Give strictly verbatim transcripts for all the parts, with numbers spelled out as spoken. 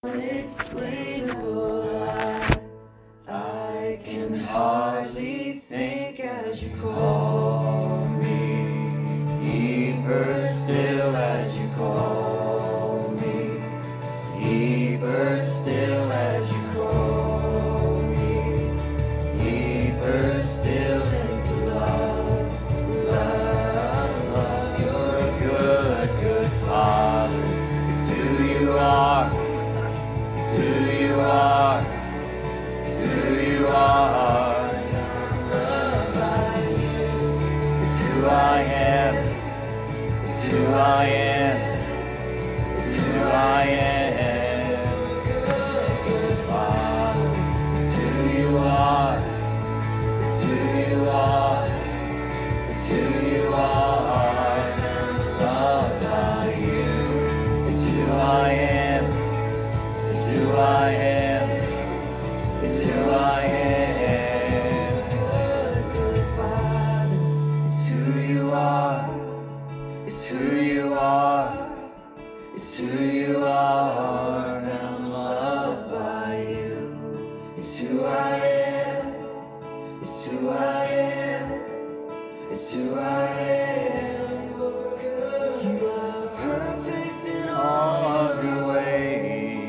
Unexplainable, I, I can hardly think as you call me, deeper still as you call me, deeper still as you call me, deeper still into love, love, love. You're a good, good Father, it's who you are. Who you are, it's who you are, and I'm loved by you. It's who I am, it's who I am, it's who I am. Good, good Father, it's who you are, it's who you are, it's who you are, and I'm loved by you. It's who I am. Who I am, it's who I am. Good, good Father, it's who you are, it's who you are, it's who you are, and I'm loved by you. It's who I am, it's who I am, it's who I am. You are perfect in all of your ways.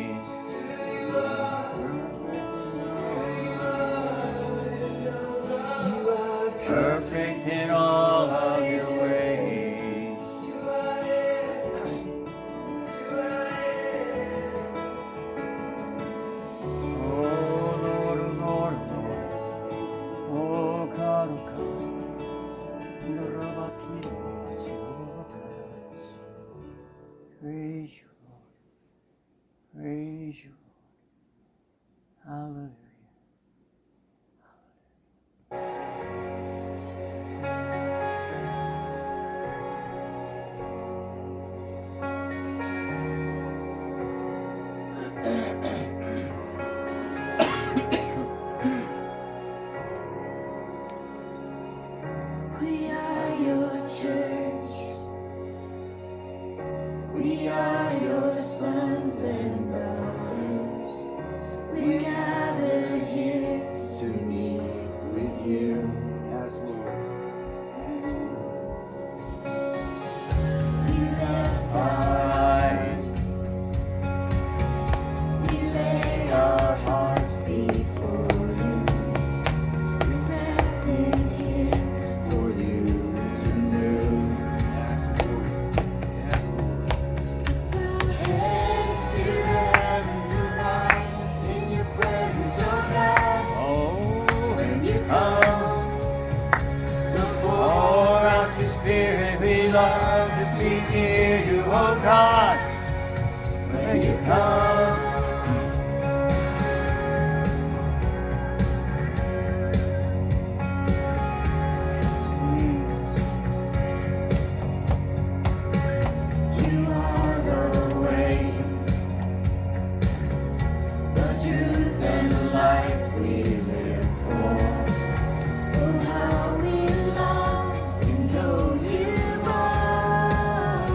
Perfect in all of your ways. Oh Lord, oh Lord, oh Lord. Oh God, oh God. Praise you, Lord. Praise you, Lord. Hallelujah. We are your church. We are your sons and daughters. We gather here to meet with you. Yes, Lord. We lift our eyes, we lay our hearts before you, expectant here for you to move. Yes, Lord. Yes, Lord. Hands to the heavens tonight, in your presence, oh God. Oh, When you come, so pour out your spirit. We love to be near you, oh God. When you come, yes, Jesus. you are the way, the truth and life we live for. Oh, how we long to know you more.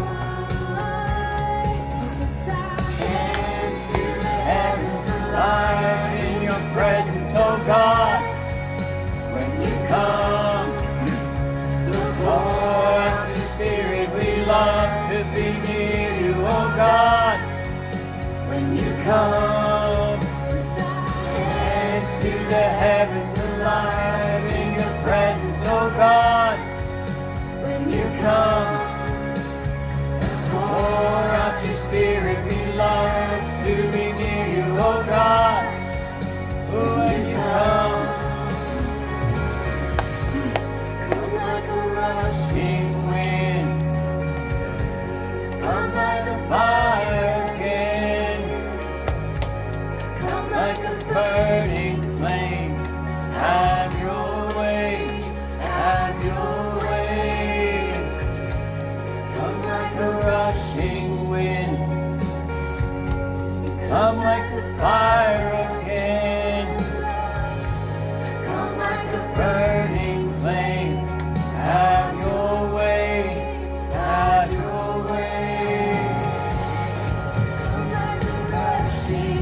With our hands to the heavens Alive in your presence, oh God. When you come, so pour out your spirit. We love to be near you, oh God. When you come, hands to the heavens, alive in your presence, oh God. When you come, pour out your spirit. We love to be near you, oh God. Oh, when you come, come like a rushing wind, come like a fire again, come like a burning flame. Have your way, have your way. Come like a rushing wind, come like the fire again, come like a burning flame. Have your way, have your way. come like a rushing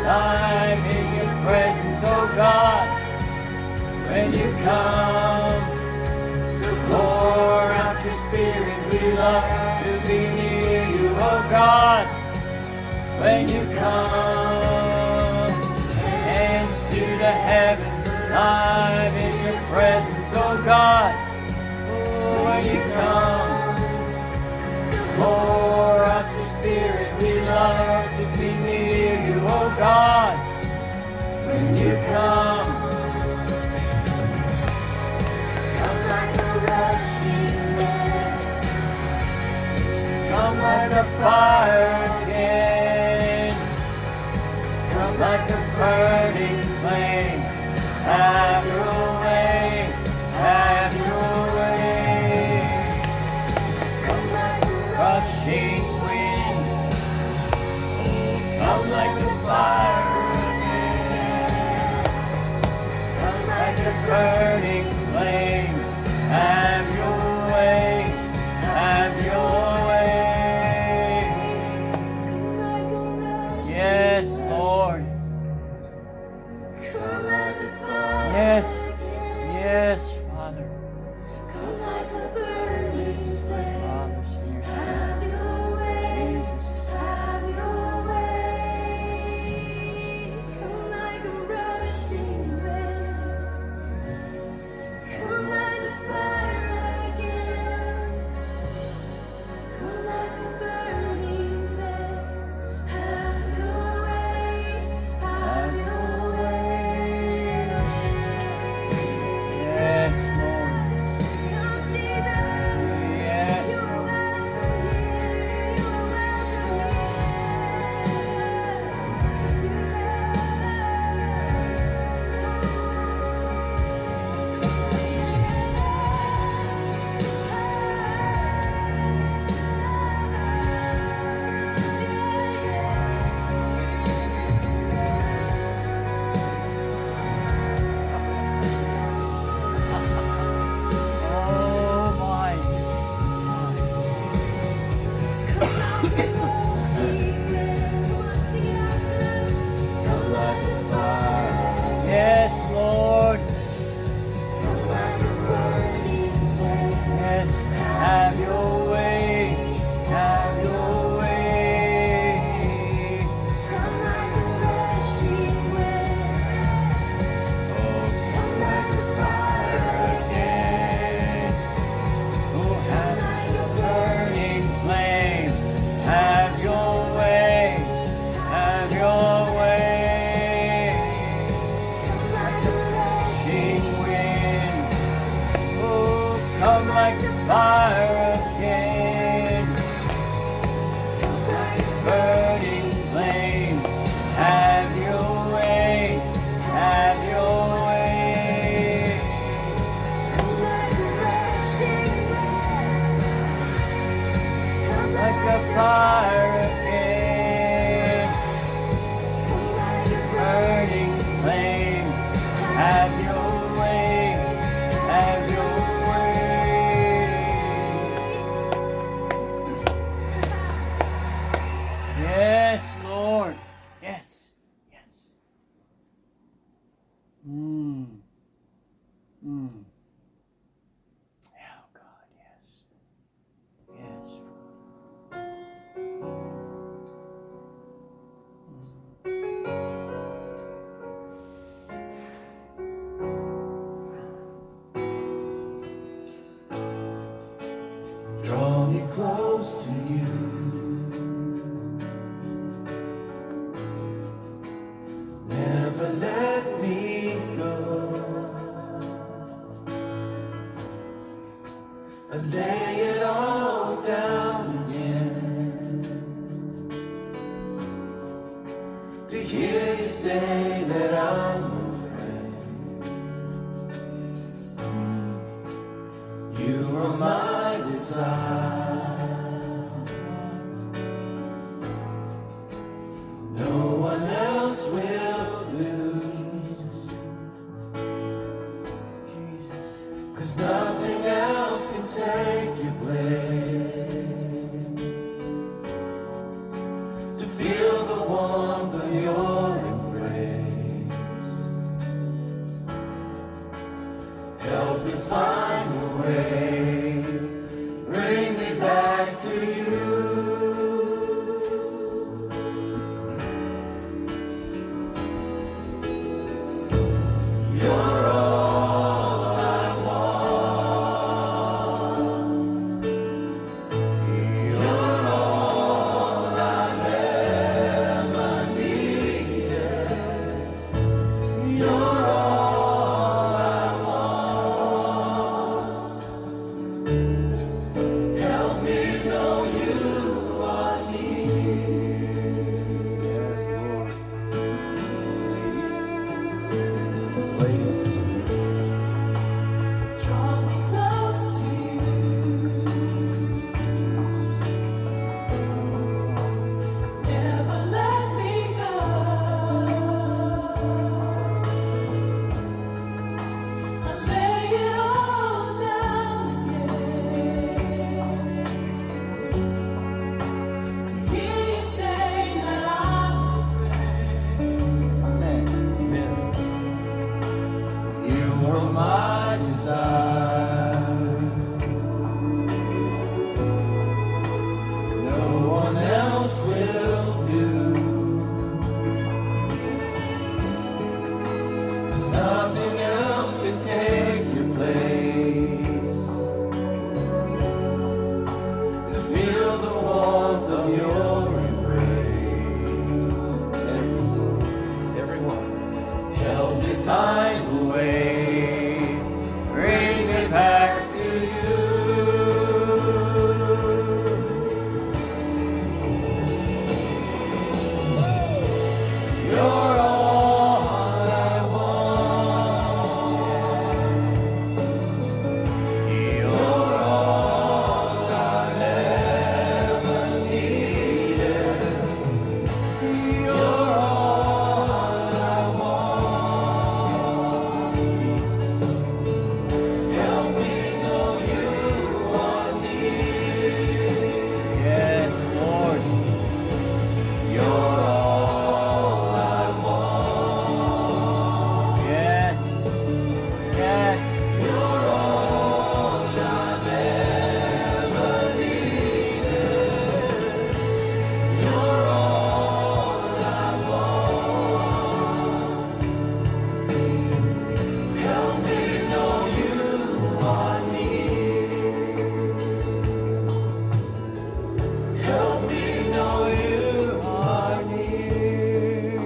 live in your presence, oh God. When you come, so pour out your spirit, we love to be near you, oh God. When you come, hands to the heavens, live in your presence, oh God. Oh, when you come, pour out your spirit, we love to be near you, oh God. When you come, Come like a rushing wind. come like a fire again. Come like a burning flame. Have your way, have your way. Come like a Rushing wind, come like a fire again. Come like a burning flame. Have your way, have your way. Come like a rushing Yes, Lord. Come like a fire. Yes, yes, Father. Come like a burning flame. Father, send your spirit. Have your way. Jesus. Have your way. Come like a rushing wind. Come like a fire again. Come like a burning flame. Have your way. Have your way. Yes, Lord. Come, Jesus. Yes. You're welcome here. You're Oh, my. Come like a fire. Yes, Lord. Come like a burning flame. Yes, have your way, have your way. Come like a rushing wind. Oh, Come like a fire again. Oh, have your burning flame. Have your way, have your way. Come like a Rushing rushing wind. Oh, come like the fire again. Come like a Burning flame. Have your way, have your way. Come like a rushing wind. Come Like a fire again. Come like a Burning flame. Have your way, have your way. Yes, Lord. Yes, yes. Mm. Mm. Oh, God, yes. Yes, Draw me close to you. Never let me go. I lay it all down again to hear you say that I'm a friend. You are my desire. No one else will do. Jesus. 'Cause nothing else can take your place. To feel the warmth of your embrace. You're all I want. Yes. Yes. You're all I've ever needed. You're all I want. Help me know you are near. Help me know you are near.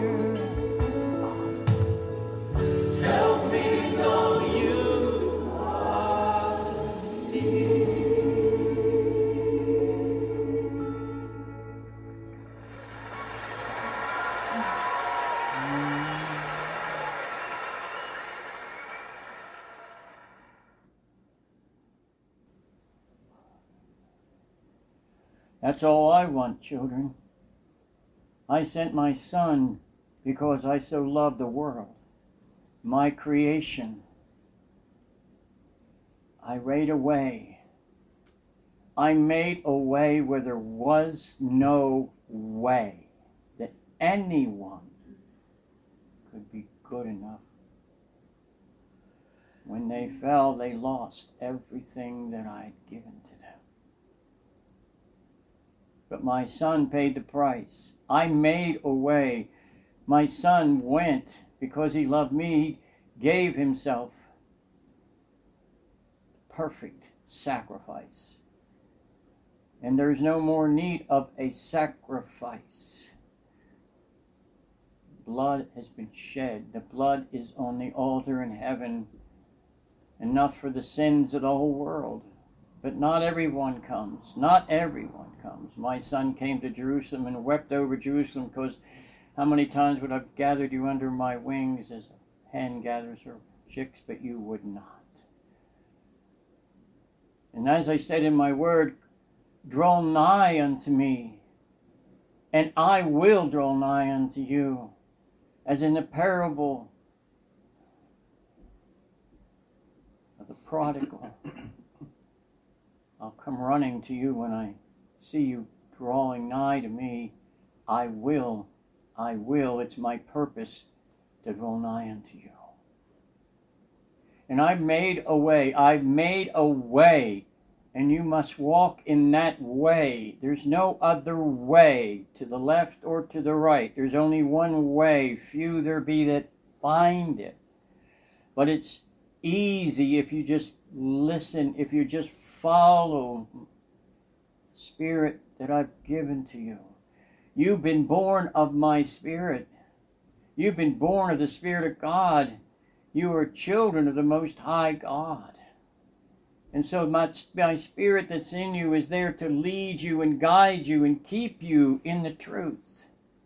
Help me know you are near. That's all I want, children. I sent my Son because I so love the world, my creation. I made a way. I made a way where there was no way that anyone could be good enough. When they fell, they lost everything that I'd given to them. But my Son paid the price. I made a way. My Son went because he loved me, gave himself. Perfect sacrifice. And there's no more need of a sacrifice. Blood has been shed. The blood is on the altar in heaven, enough for the sins of the whole world. But not everyone comes. Not everyone comes. My Son came to Jerusalem and wept over Jerusalem because how many times would I have gathered you under my wings as a hen gathers her chicks, but you would not. And as I said in my word, draw nigh unto me, and I will draw nigh unto you. As in the parable of the prodigal. I'll come running to you when I see you drawing nigh to me. I will, I will. It's my purpose to draw nigh unto you. And I've made a way. I've made a way. And you must walk in that way. There's no other way to the left or to the right. There's only one way. Few there be that find it. But it's easy if you just listen, if you just follow Spirit that I've given to you. You've been born of my Spirit. You've been born of the Spirit of God. You are children of the Most High God. And so my, my Spirit that's in you is there to lead you and guide you and keep you in the truth.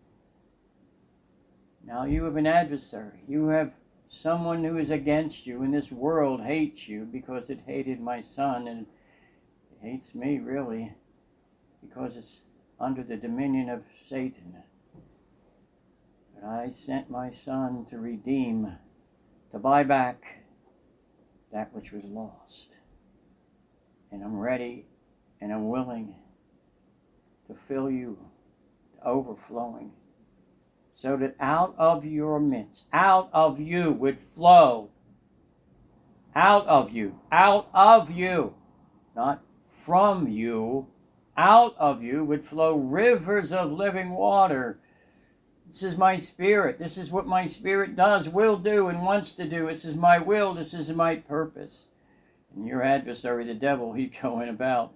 Now you have an adversary. You have someone who is against you, and this world hates you because it hated my Son, and it hates me really because it's under the dominion of Satan. But I sent my Son to redeem, to buy back that which was lost. And I'm ready and I'm willing to fill you to overflowing, so that out of your midst, out of you would flow, out of you, out of you, not from you, out of you would flow rivers of living water. This is my Spirit. This is what my Spirit does, will do, and wants to do. This is my will. This is my purpose. And your adversary, the devil, he's going about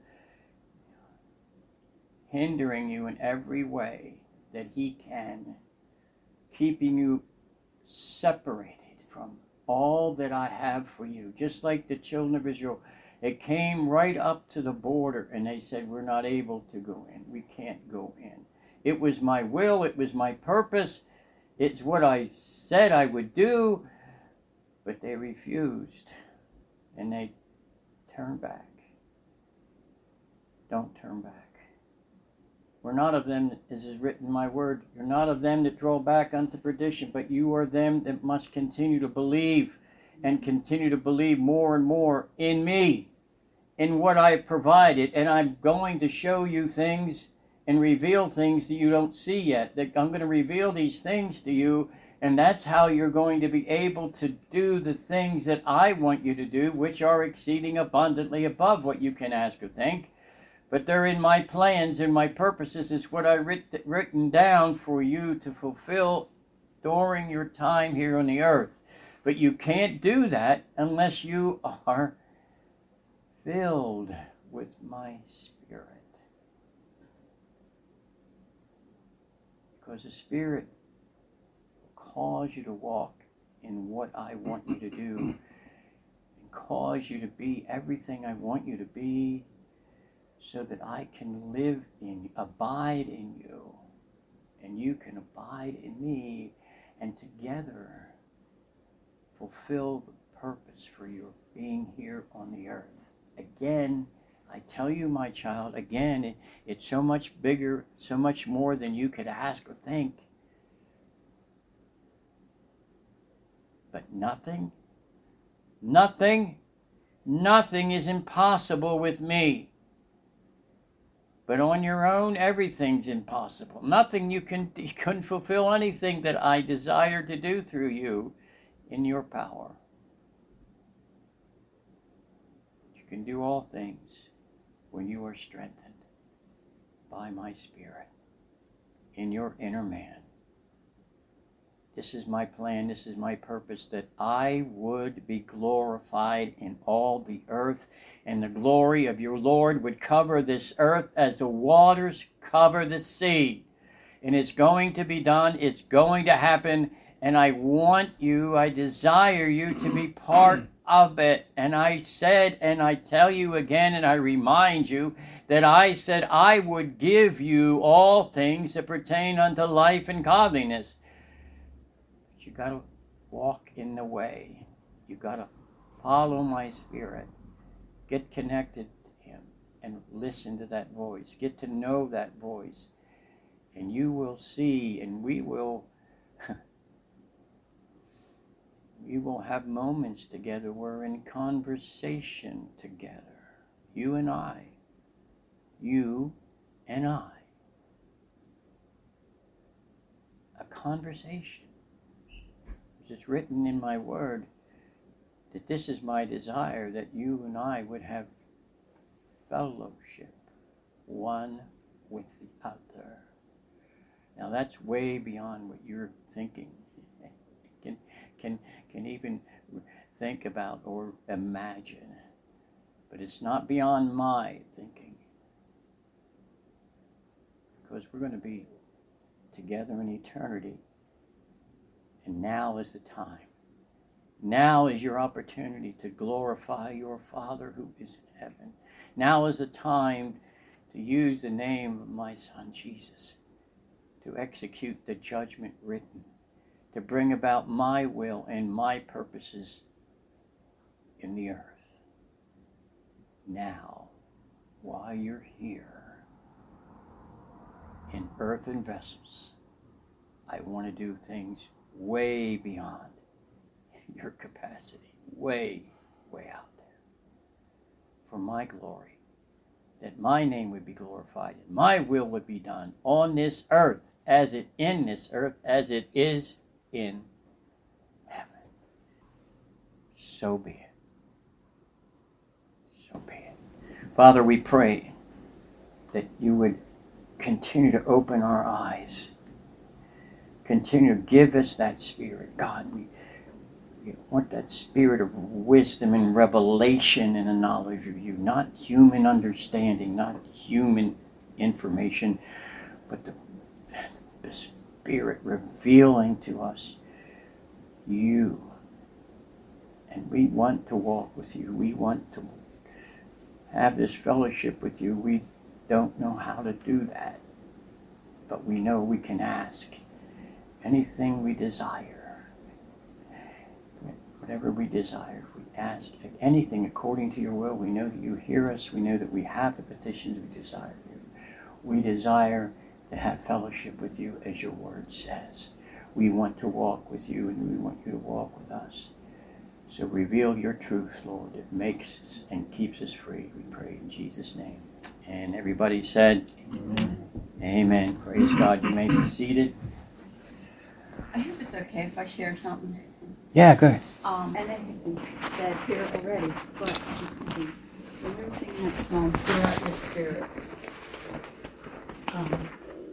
hindering you in every way that he can, keeping you separated from all that I have for you. Just like the children of Israel, it came right up to the border and they said, we're not able to go in. We can't go in. It was my will. It was my purpose. It's what I said I would do. But they refused and they turned back. Don't turn back. We're not of them, as is written in my word, you're not of them that draw back unto perdition, but you are them that must continue to believe and continue to believe more and more in me, in what I provided. And I'm going to show you things and reveal things that you don't see yet. That I'm going to reveal these things to you, and that's how you're going to be able to do the things that I want you to do, which are exceeding abundantly above what you can ask or think. But they're in my plans and my purposes. It's what I writ- written down for you to fulfill during your time here on the earth. But you can't do that unless you are filled with my Spirit. Because the Spirit will cause you to walk in what I want you to do, and cause you to be everything I want you to be, so that I can live in, abide in you, and you can abide in me, and together fulfill the purpose for your being here on the earth. Again, I tell you, my child, again, it, it's so much bigger, so much more than you could ask or think. But nothing, nothing, nothing is impossible with me. But on your own, everything's impossible. Nothing you can, you couldn't fulfill anything that I desire to do through you in your power. You can do all things when you are strengthened by my Spirit in your inner man. This is my plan, this is my purpose, that I would be glorified in all the earth, and the glory of your Lord would cover this earth as the waters cover the sea. And it's going to be done, it's going to happen, and I want you, I desire you to be part of it. And I said, and I tell you again, and I remind you, that I said I would give you all things that pertain unto life and godliness. You got to walk in the way. You got to follow my Spirit. Get connected to Him and listen to that voice. Get to know that voice. And you will see, and we will we will have moments together. We're in conversation together. You and I. You and I. A conversation. It's written in my word that this is my desire, that you and I would have fellowship one with the other. Now that's way beyond what you're thinking, can, can, can even think about or imagine. But it's not beyond my thinking. Because we're going to be together in eternity. And now is the time. Now is your opportunity to glorify your Father who is in heaven. Now is the time to use the name of my Son Jesus to execute the judgment written, to bring about my will and my purposes in the earth. Now, while you're here in earthen vessels, I want to do things way beyond your capacity, way, way out there, for my glory, that my name would be glorified and my will would be done on this earth, as it in this earth, as it is in heaven. So be it. So be it. Father, we pray that you would continue to open our eyes. Continue to give us that Spirit. God, we, we want that Spirit of wisdom and revelation and a knowledge of you. Not human understanding, not human information, but the, the Spirit revealing to us you. And we want to walk with you. We want to have this fellowship with you. We don't know how to do that, but we know we can ask anything we desire. Whatever we desire, if we ask anything according to your will, we know that you hear us. We know that we have the petitions we desire. We desire to have fellowship with you, as your word says. We want to walk with you, and we want you to walk with us. So reveal your truth, Lord. It makes us and keeps us free. We pray in Jesus' name. And everybody said, Amen. Amen. Praise God. You may be seated. I hope it's okay if I share something. Yeah, go ahead. Um, and it has been said here already, but just to be, when we were singing that song, Pour Out Your Spirit, um,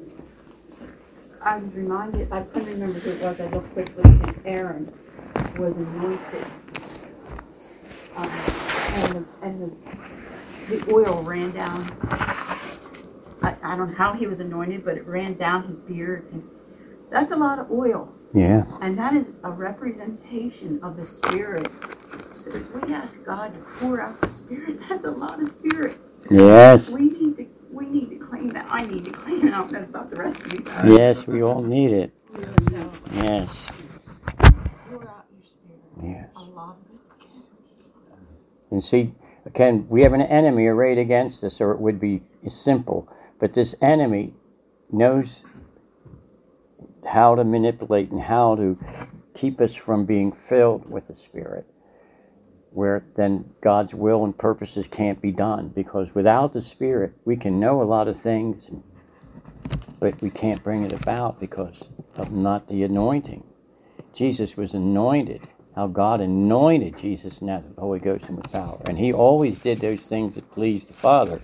I was reminded, I couldn't remember who it was, I looked quickly, and Aaron was anointed. Um, and the, and the, the oil ran down. I, I don't know how he was anointed, but it ran down his beard. And that's a lot of oil. Yeah. And that is a representation of the Spirit. So if we ask God to pour out the Spirit, that's a lot of Spirit. Yes. We need to we need to claim that. I need to claim it. I don't know about the rest of you guys. Yes, we all need it. So, Yes. pour out your Spirit. Yes. A lot of it. And see, again, we have an enemy arrayed against us, or it would be simple. But this enemy knows how to manipulate and how to keep us from being filled with the Spirit, where then God's will and purposes can't be done. Because without the Spirit, we can know a lot of things, but we can't bring it about because of not the anointing. Jesus was anointed. How God anointed Jesus now with the Holy Ghost and with power. And he always did those things that pleased the Father.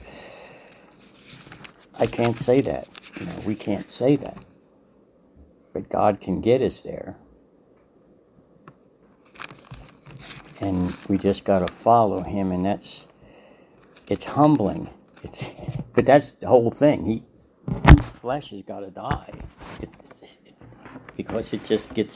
I can't say that. You know, we can't say that. But God can get us there. And we just got to follow him, and that's, it's humbling. It's, but that's the whole thing. He, flesh has got to die. It's, it, because it just gets,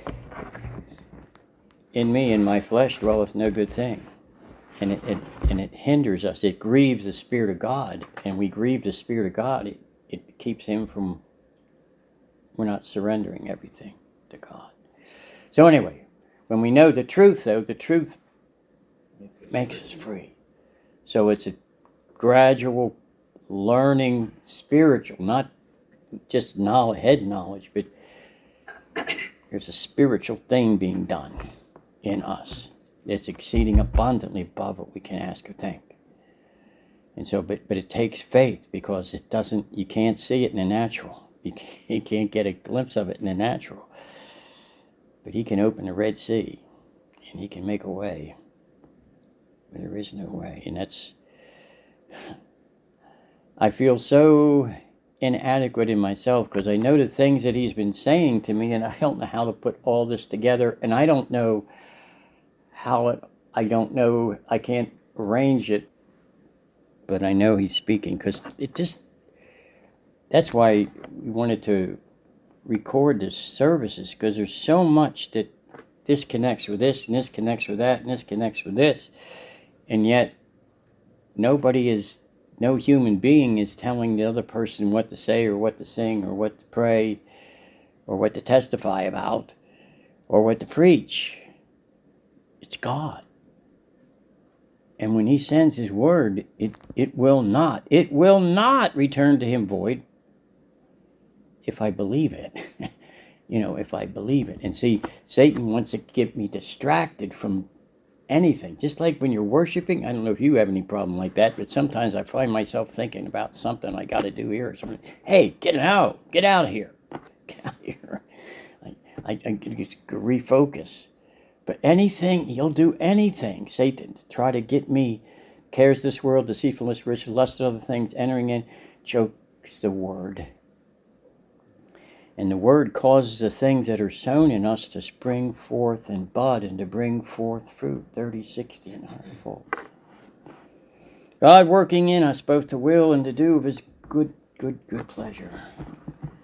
in me, in my flesh dwelleth no good thing. And it, it and it hinders us. It grieves the Spirit of God. And we grieve the Spirit of God. It, it keeps him from, we're not surrendering everything to God. So anyway, when we know the truth, though, the truth makes us free. So it's a gradual learning, spiritual, not just knowledge, head knowledge, but there's a spiritual thing being done in us. It's exceeding abundantly above what we can ask or think. And so, but, but it takes faith, because it doesn't, you can't see it in the natural. You can't, you can't get a glimpse of it in the natural. But he can open the Red Sea, and he can make a way where there is no way. And that's, I feel so inadequate in myself, because I know the things that he's been saying to me, and I don't know how to put all this together, and I don't know how it, I don't know, I can't arrange it, but I know he's speaking, because it just, that's why we wanted to record this services, because there's so much that this connects with this, and this connects with that, and this connects with this, and yet nobody is, no human being is telling the other person what to say, or what to sing, or what to pray, or what to testify about, or what to preach. It's God. And when he sends his word, it, it will not, it will not return to him void, if I believe it. You know, if I believe it. And see, Satan wants to get me distracted from anything. Just like when you're worshiping, I don't know if you have any problem like that, but sometimes I find myself thinking about something I got to do here or something. Hey, get out, get out of here. Get out of here. I, I, I just refocus. But anything, he'll do anything, Satan, to try to get me, cares this world, deceitfulness, riches, lust, and other things, entering in, chokes the word. And the word causes the things that are sown in us to spring forth and bud, and to bring forth fruit, thirty, sixty, and one hundred fold. God working in us both to will and to do of his good, good, good pleasure.